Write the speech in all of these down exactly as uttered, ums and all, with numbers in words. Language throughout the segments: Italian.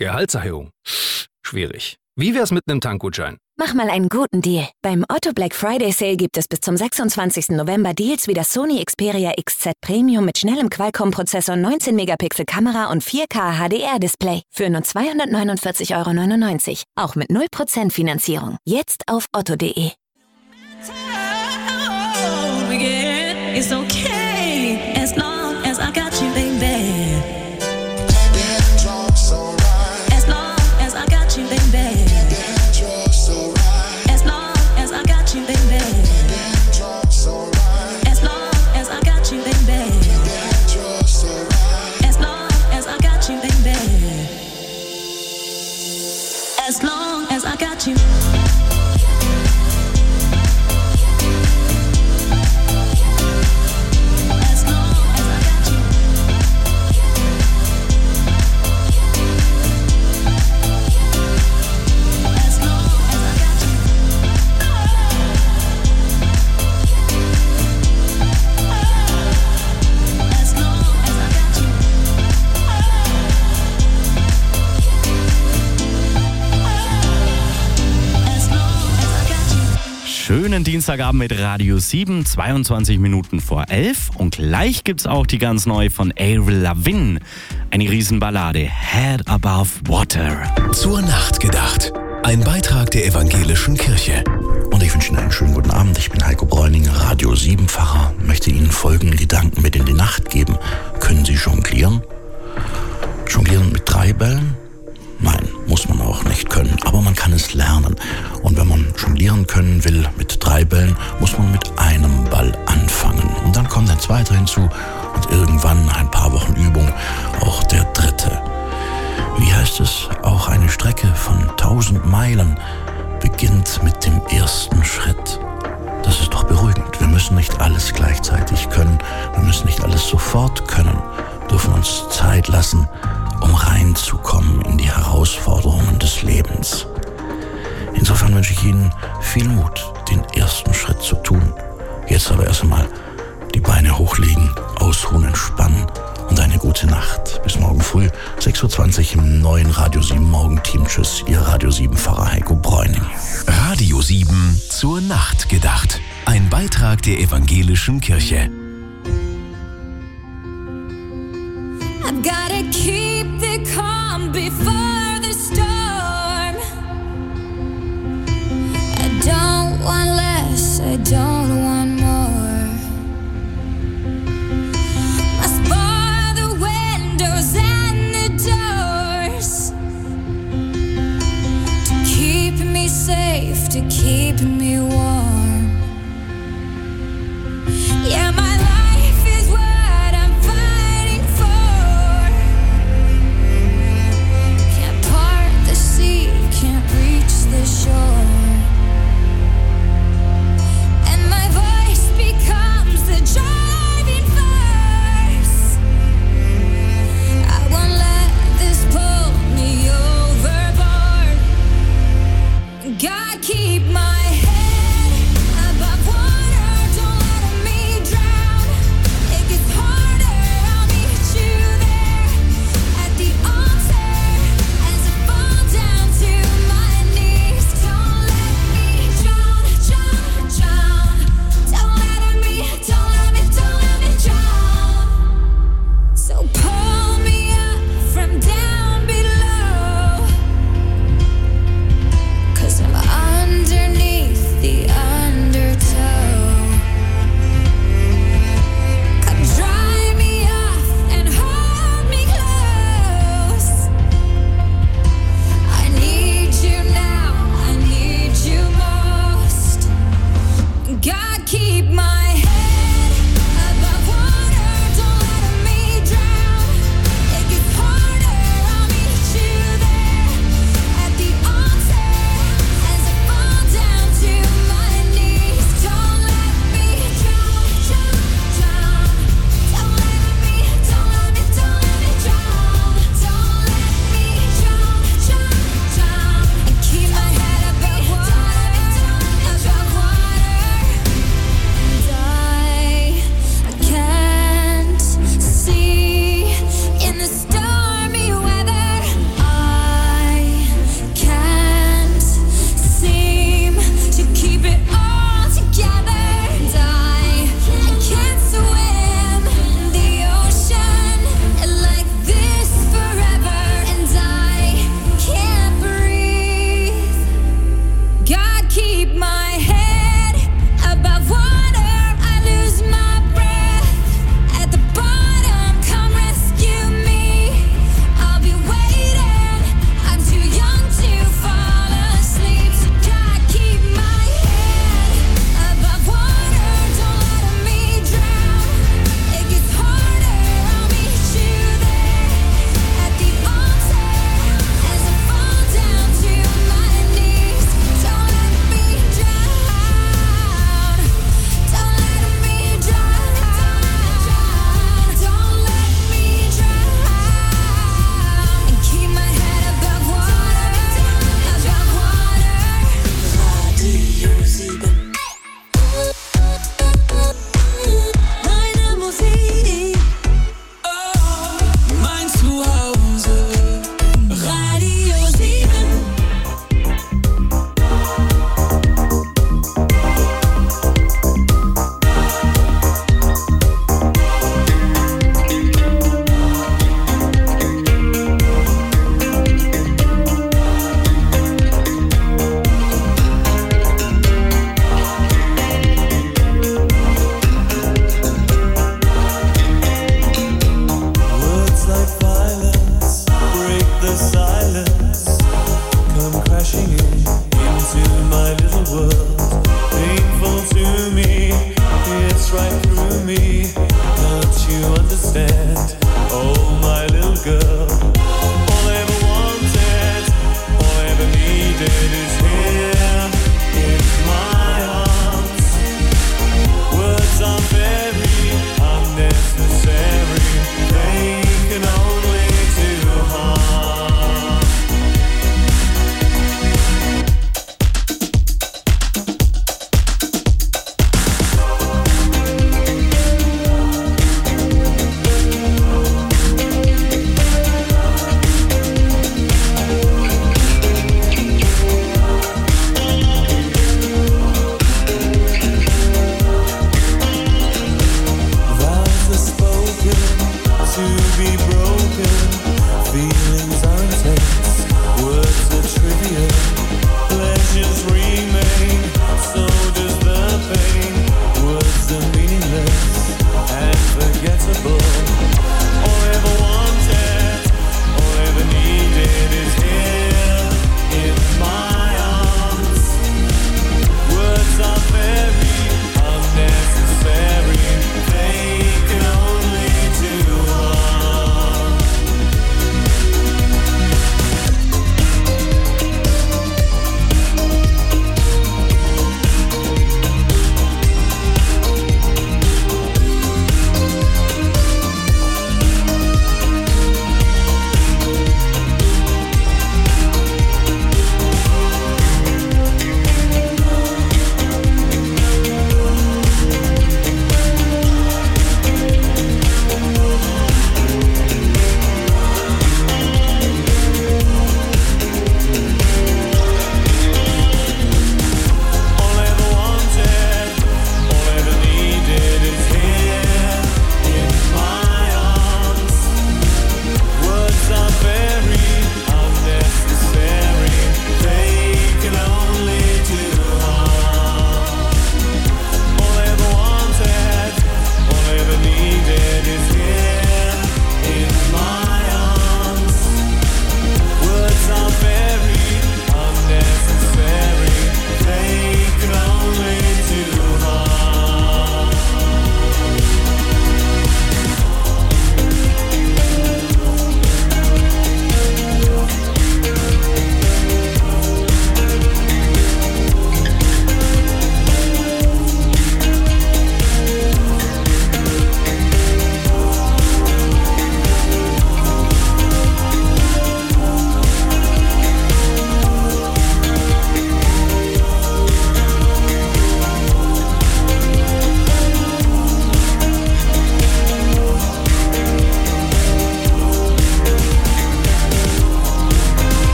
Gehaltserhöhung. Schwierig. Wie wär's mit einem Tankgutschein? Mach mal einen guten Deal. Beim Otto Black Friday Sale gibt es bis zum sechsundzwanzigsten November Deals wie das Sony Xperia X Z Premium mit schnellem Qualcomm-Prozessor, neunzehn Megapixel Kamera und vier K H D R-Display für nur zweihundertneunundvierzig Euro neunundneunzig. Auch mit null Prozent Finanzierung. Jetzt auf otto punkt de. It's okay, as long as I got you, baby. As long as I got you, baby. As long as I got you, baby. As long as I got you, baby. As long as I got you, baby. As long as I got you. Schönen Dienstagabend mit Radio sieben, zweiundzwanzig Minuten vor elf. Und gleich gibt's auch die ganz neue von Avril Lavigne. Eine Riesenballade, Head Above Water. Zur Nacht gedacht. Ein Beitrag der Evangelischen Kirche. Und ich wünsche Ihnen einen schönen guten Abend. Ich bin Heiko Bräuning, Radio sieben Pfarrer. Möchte Ihnen folgenden Gedanken mit in die Nacht geben. Können Sie jonglieren? Jonglieren mit drei Bällen? Nein, muss man auch nicht können, aber man kann es lernen. Und wenn man jonglieren können will mit drei Bällen, muss man mit einem Ball anfangen. Und dann kommt ein zweiter hinzu und irgendwann, nach ein paar Wochen Übung, auch der dritte. Wie heißt es? Auch eine Strecke von tausend Meilen beginnt mit dem ersten Schritt. Das ist doch beruhigend. Wir müssen nicht alles gleichzeitig können. Wir müssen nicht alles sofort können. Wir dürfen uns Zeit lassen, um reinzukommen in die Herausforderungen des Lebens. Insofern wünsche ich Ihnen viel Mut, den ersten Schritt zu tun. Jetzt aber erst einmal die Beine hochlegen, ausruhen, entspannen und eine gute Nacht. Bis morgen früh, sechs Uhr zwanzig im neuen Radio sieben Morgenteam. Tschüss, Ihr Radio sieben Pfarrer Heiko Bräuning. Radio sieben zur Nacht gedacht. Ein Beitrag der Evangelischen Kirche. I've gotta keep the calm before the storm. I don't want less, I don't want more. Must bar the windows and the doors to keep me safe, to keep me warm. Yeah, my life is what I'm fighting for. Can't part the sea, can't reach the shore. And my voice becomes the driving force. I won't let this pull me overboard. God, keep my head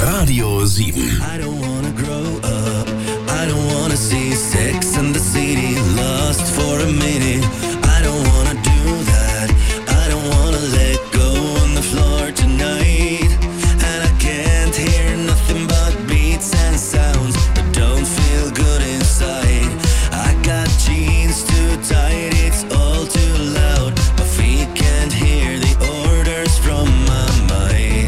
Radio sieben. I don't wanna grow up. I don't wanna see Sex and the City lost for a minute. I don't wanna do that. I don't wanna let go on the floor tonight. And I can't hear nothing but beats and sounds that don't feel good inside. I got jeans too tight, it's all too loud. My feet can't hear the orders from my mind.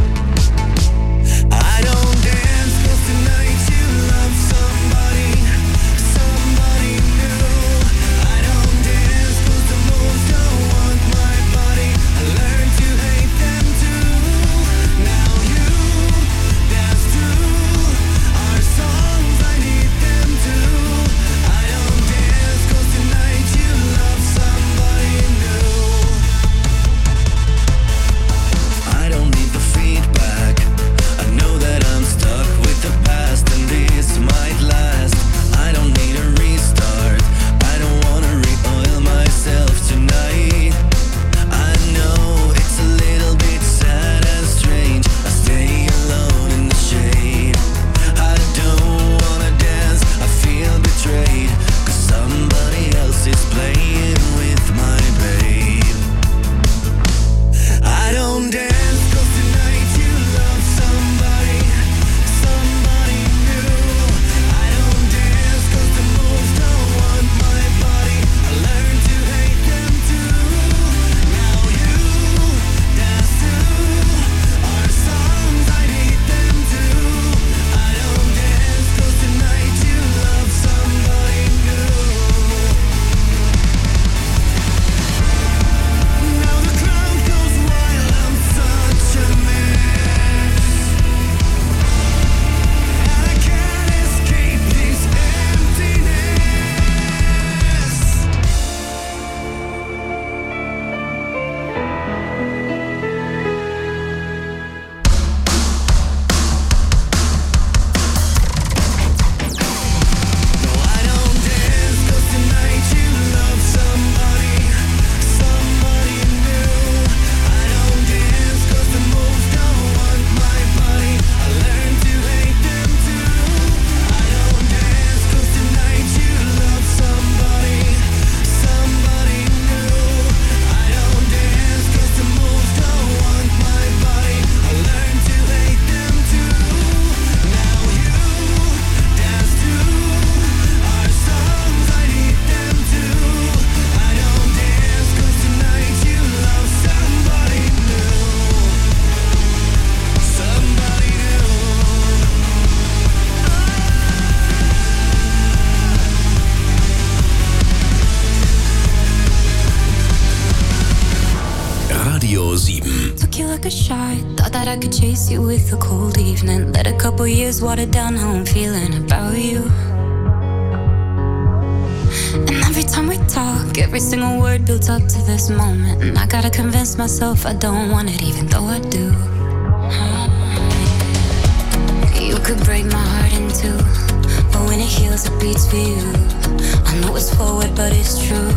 I don't dance 'cause tonight you love somebody, somebody new. I don't dance 'cause the moves don't want my body. I learned to hate them too. Now you dance too. Our songs, I need them too. I don't dance 'cause tonight you love somebody new. I don't need the feedback. I know that I'm stuck with the past and this might last. I don't need a restart. I don't wanna re-oil myself tonight. I know it's a little bit sad and strange. I stay alone in the shade. I don't wanna dance, I feel betrayed, 'cause somebody else is playing with my babe. I don't dance 'cause tonight you love somebody, somebody new. I don't dance 'cause the moves don't want my body. I learned to hate them too. Now you dance too. Our songs, I need them too. I don't dance 'cause tonight you love somebody new. Now the crowd goes wild, I'm such a mess, and I can't escape this emptiness. No, I don't dance 'cause tonight you love somebody, somebody new. I don't dance 'cause the moves don't want my body. I learned to hate them too. I don't dance 'cause tonight you love somebody, somebody new. I don't dance 'cause the moves don't want my body. I learned to hate them too. Now you dance too. Our songs, I need them too. I don't dance 'cause tonight you love somebody new. Somebody new. Radio sieben. Took you like a shot. Thought that I could chase you with a cold evening. Let a couple years water down how I'm feeling about you. And every time we talk, every single word builds up to this moment. And I gotta convince myself I don't want it, even though I do. You could break my heart in two, but when it heals, it beats for you. I know it's forward, but it's true.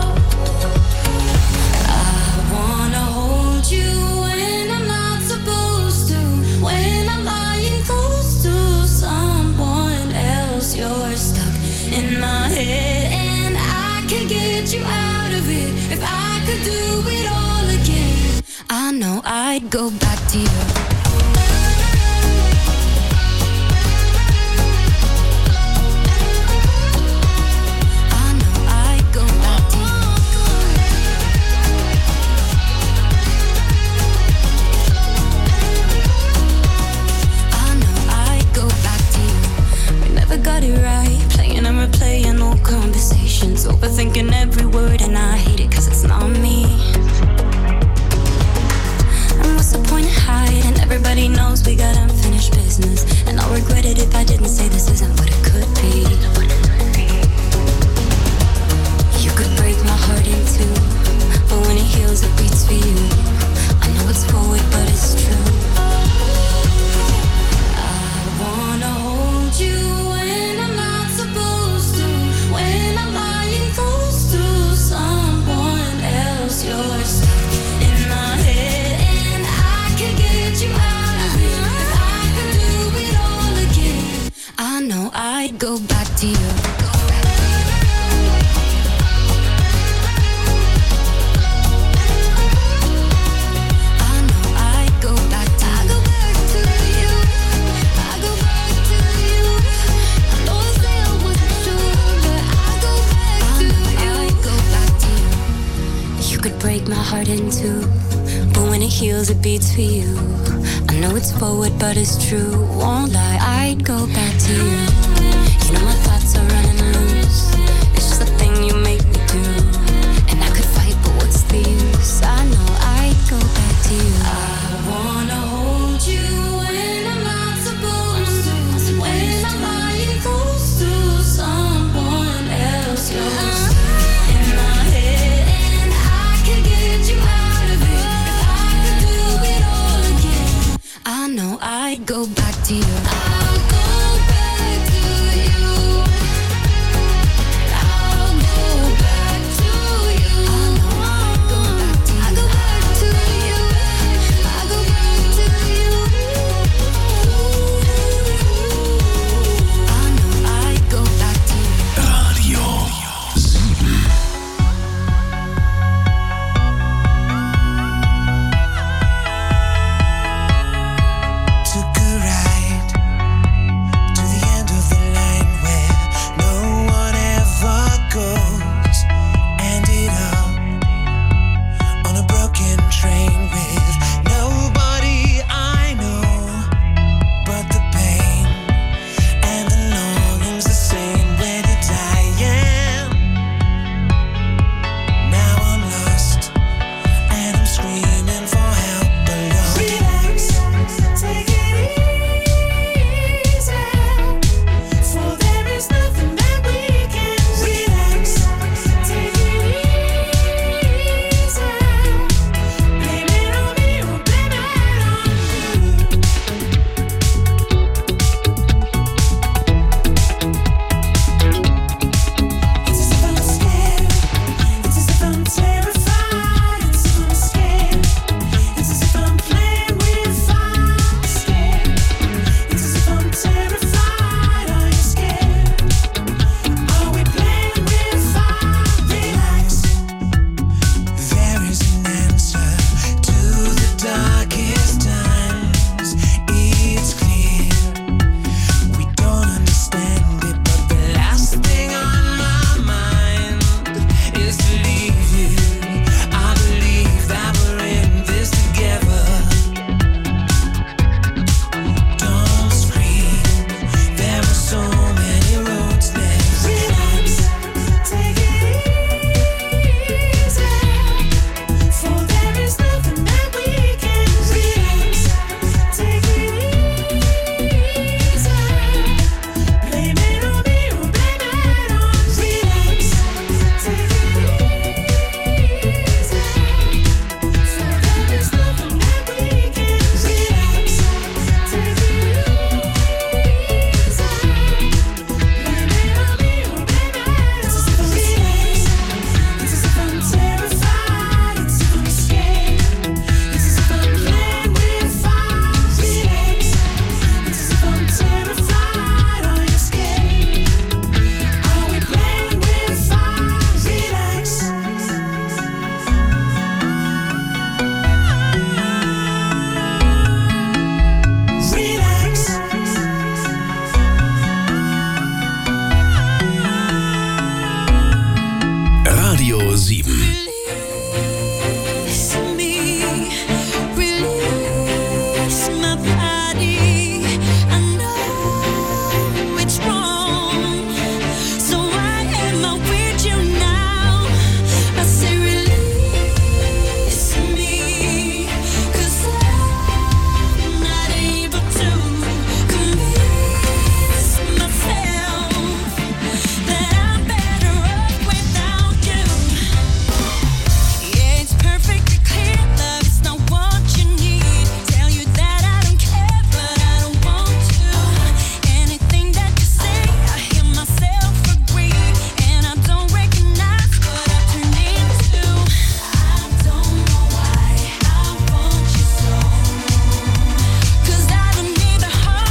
I wanna hold you when I'm not supposed to. When I'm lying close to someone else, you're stuck in my head, and I can get you out of it. If I could do it all again, I know I'd go back to you. I know I'd go back to you. I know I'd go back to you. We never got it right, playing and replaying old conversations, overthinking every word, and I hate it 'cause it's not me. And what's the point of hiding heels, it beats for you. I know it's forward, but it's true. Won't lie, I'd go back to you. You know my thoughts are running loose. It's just a thing you make me do. And I could fight, but what's the use? I know I'd go back to you. I wanna hold you when I'm not supposed to. When I'm lying close to someone else. You're in my head, and I can get you out of it. If I could do it all again, I know I'd go back to you.